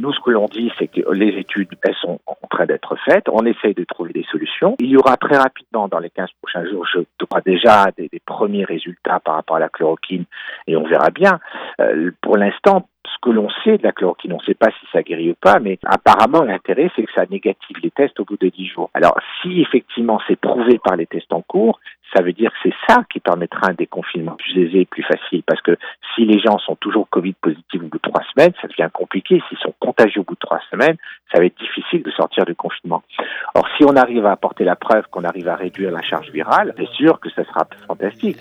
Nous, ce que l'on dit, c'est que les études, elles sont en train d'être faites. On essaye de trouver des solutions. Il y aura très rapidement, dans les 15 prochains jours, je crois déjà des premiers résultats par rapport à la chloroquine et on verra bien. Pour l'instant, ce que l'on sait de la chloroquine, on ne sait pas si ça guérit ou pas, mais apparemment l'intérêt c'est que ça négative les tests au bout de 10 jours. Alors si effectivement c'est prouvé par les tests en cours, ça veut dire que c'est ça qui permettra un déconfinement plus aisé et plus facile, parce que si les gens sont toujours Covid positifs au bout de 3 semaines, ça devient compliqué. S'ils sont contagieux au bout de 3 semaines, ça va être difficile de sortir du confinement. Or si on arrive à apporter la preuve qu'on arrive à réduire la charge virale, c'est sûr que ça sera fantastique.